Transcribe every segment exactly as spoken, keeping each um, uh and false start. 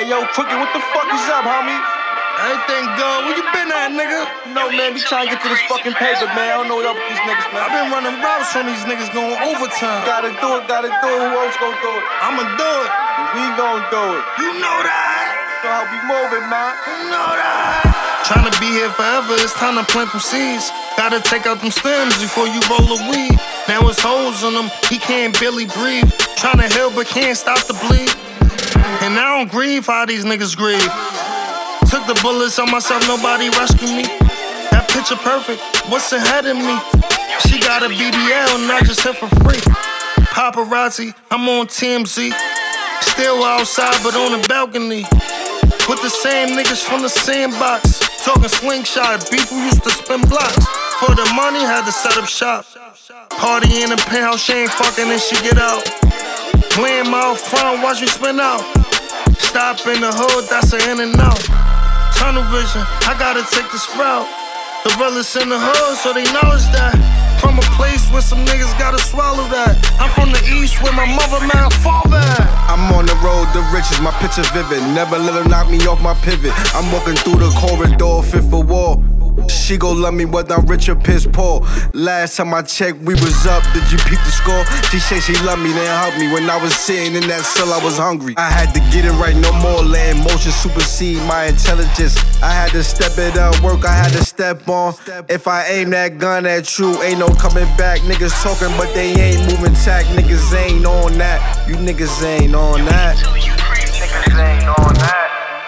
Hey, yo, Crooked, what the fuck is up, homie? Everything good. Where you been at, nigga? No, man, we trying to get to this fucking paper, man. I don't know what up with these niggas, man. I been running routes on these niggas going overtime. Gotta do it, gotta do it. Who else gonna do it? I'ma do it. We gon' do it. You know that. So how we moving, man? You know that. Tryna be here forever, it's time to plant them seeds. Gotta take out them stems before you roll a weed. Now it's holes in him, he can't barely breathe. Tryna heal but can't stop the bleed. And I don't grieve how these niggas grieve. Took the bullets on myself, nobody rescued me. That picture perfect, what's ahead of me? She got a B D L, not just hit for free. Paparazzi, I'm on T M Z. Still outside, but on the balcony. With the same niggas from the sandbox. Talking slingshot, beef who used to spin blocks. For the money, had to set up shop. Party in the penthouse, she ain't fucking and she get out. Glam out front, watch me spin out. Stop in the hood, that's an in and out. Tunnel vision, I gotta take this route. The realest in the hood, so they acknowledge that. From a place where some niggas gotta swallow that. I'm from the east where my mother, man, father at. I'm on the road, the riches, my picture vivid. Never let her knock me off my pivot. I'm walking through the corridor, fit for war. She gon' love me whether I'm rich or piss poor. Last time I checked, we was up. Did you peep the score? She said she loved me, then hugged me. When I was sitting in that cell, I was hungry. I had to get it right, no more letting motion supersede my intelligence. I had to step it up, work I had to step on. If I aim that gun at you, ain't no coming back. Niggas talking, but they ain't moving tack. Niggas ain't on that. You niggas ain't on that. Niggas ain't on that.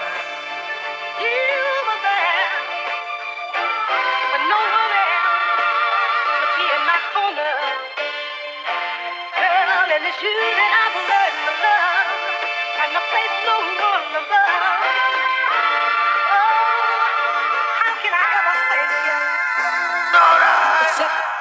It's you that I've learned to love, and the place no one above. Oh, how can I ever thank you? Know that.